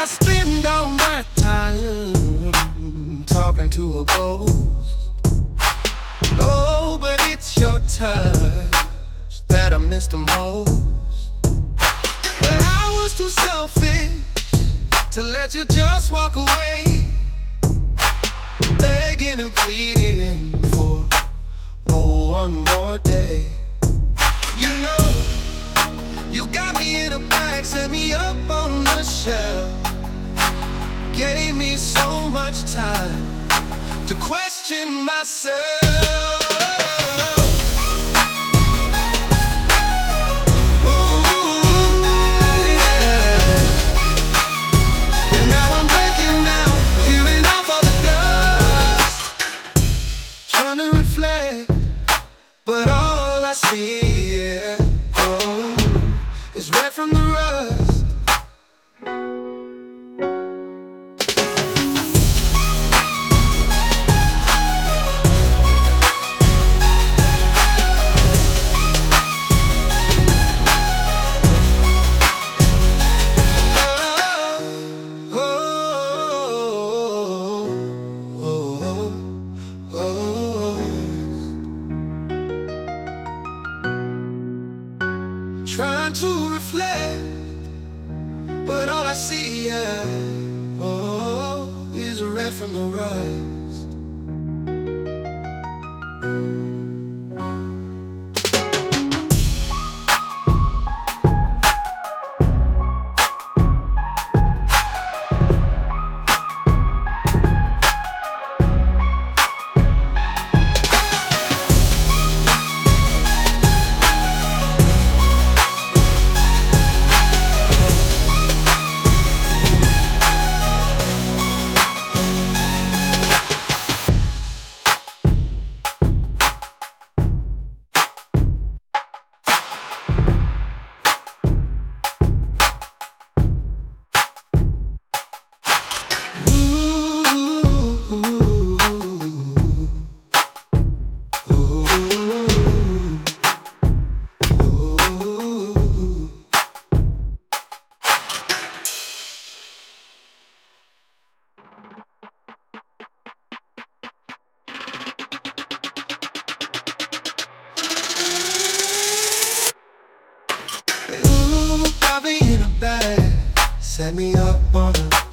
spend all my time talking to a ghost. Oh, but it's your touch that I miss the most. But I was too selfish to let you just walk away, begging and pleading for one more day. You know, you got me in a bag, set me up on the shelf, gave me so much time to question myself. But all I see, yeah, is red from the rust. Trying to reflect, but all I see, yeah, is red from the rust. Got me in a bag, set me up on a